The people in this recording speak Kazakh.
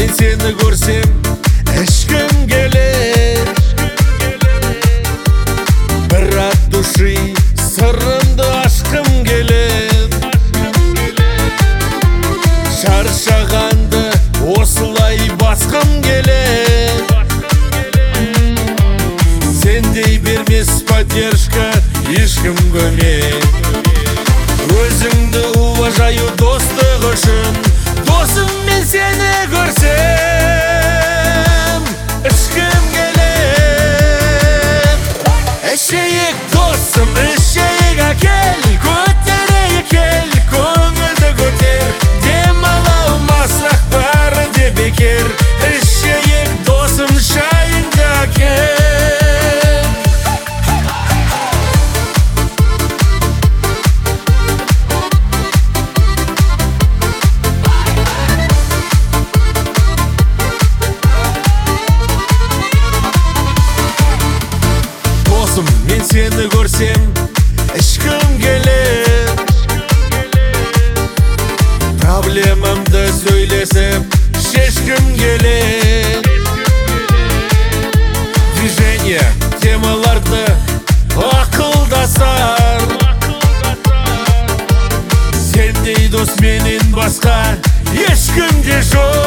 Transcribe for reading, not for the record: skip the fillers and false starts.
мен сені көрсем ішкім келер. Бір от души сырымды ашқым келер. Шаршағанды осылай басқым келер. Сендей бермес поддержка ешкім көмек. Өзіңді уважаю достық үшін, досым мен сені көрсем ішкім келер. Ішейік досым, ішейік әкел, көтерейік кел, көңілді көтер. Демала алмасақ бәрі де бекер. Ішейік досым, шайыңды әкел. Мен сені көрсем ішкім келер. Проблемамды сөйлесіп шешкім келер. Движение темаларды ақылдасар. Сендей дос менен басқа ешкім де жоқ.